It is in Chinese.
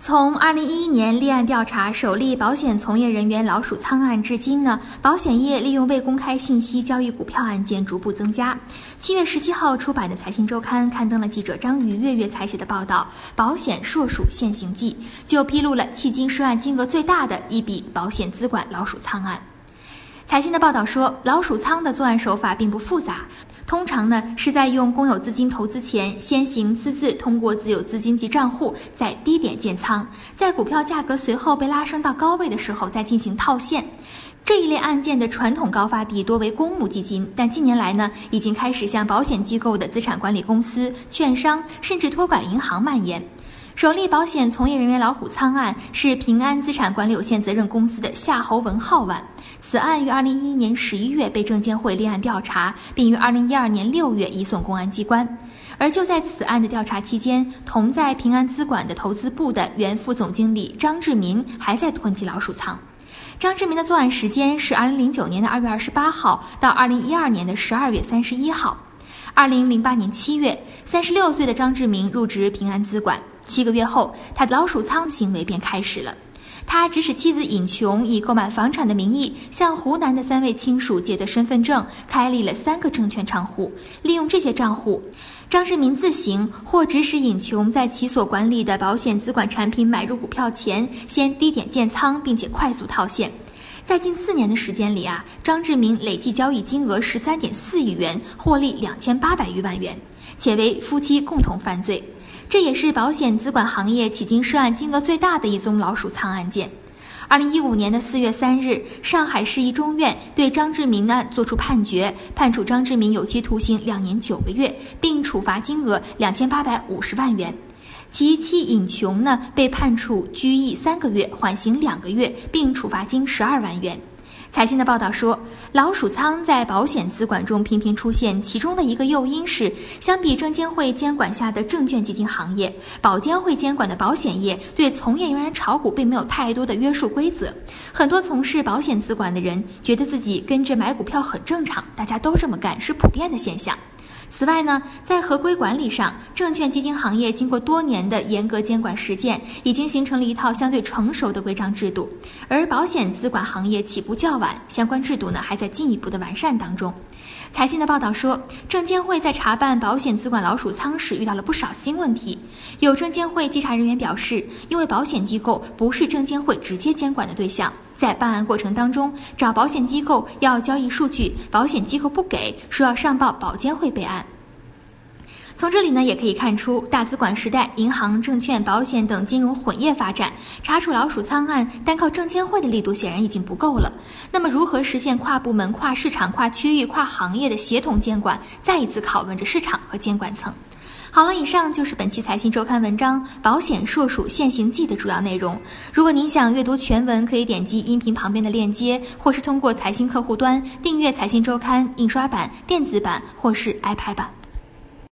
从2011年立案调查首例保险从业人员老鼠仓案至今呢，保险业利用未公开信息交易股票案件逐步增加。7月17号出版的《财新周刊》刊登了记者张瑜月采写的报道《保险硕鼠现形记》，就披露了迄今涉案金额最大的一笔保险资管老鼠仓案。财新的报道说，老鼠仓的作案手法并不复杂，通常呢是在用公有资金投资前，先行私自通过自有资金及账户，在低点建仓，在股票价格随后被拉升到高位的时候再进行套现。这一类案件的传统高发地多为公募基金，但近年来呢，已经开始向保险机构的资产管理公司、券商甚至托管银行蔓延。首例保险从业人员老虎仓案是平安资产管理有限责任公司的夏侯文浩案，此案于2011年11月被证监会立案调查，并于2012年6月移送公安机关。而就在此案的调查期间，同在平安资管的投资部的原副总经理张志民还在囤积老鼠仓。张志民的作案时间是2009年的2月28号到2012年的12月31号。2008年7月，36岁的张志民入职平安资管，7个月后，他的老鼠仓行为便开始了。他指使妻子尹琼以购买房产的名义，向湖南的3位亲属借得身份证，开立了3个证券账户。利用这些账户，张志民自行或指使尹琼在其所管理的保险资管产品买入股票前，先低点建仓，并且快速套现。在近4年的时间里张志民累计交易金额13.4亿元，获利2800余万元，且为夫妻共同犯罪。这也是保险资管行业迄今涉案金额最大的一宗老鼠仓案件。2015年的4月3日，上海市一中院对张志民案作出判决，判处张志民有期徒刑2年9个月，并处罚金额2850万元。其妻尹琼被判处拘役3个月，缓刑2个月，并处罚金12万元。财新的报道说，老鼠仓在保险资管中频频出现，其中的一个诱因是，相比证监会监管下的证券基金行业，保监会监管的保险业对从业人员炒股并没有太多的约束规则。很多从事保险资管的人觉得自己跟着买股票很正常，大家都这么干，是普遍的现象。此外呢，在合规管理上，证券基金行业经过多年的严格监管实践，已经形成了一套相对成熟的规章制度。而保险资管行业起步较晚，相关制度还在进一步的完善当中。财新的报道说，证监会在查办保险资管老鼠仓时遇到了不少新问题。有证监会稽查人员表示，因为保险机构不是证监会直接监管的对象，在办案过程当中，找保险机构要交易数据，保险机构不给，说要上报保监会备案。从这里也可以看出，大资管时代，银行、证券、保险等金融混业发展，查处老鼠仓案单靠证监会的力度显然已经不够了。那么如何实现跨部门、跨市场、跨区域、跨行业的协同监管，再一次拷问着市场和监管层。好了，以上就是本期财新周刊文章《保险硕鼠现形记》的主要内容。如果您想阅读全文，可以点击音频旁边的链接，或是通过财新客户端订阅财新周刊印刷版、电子版或是 iPad 版。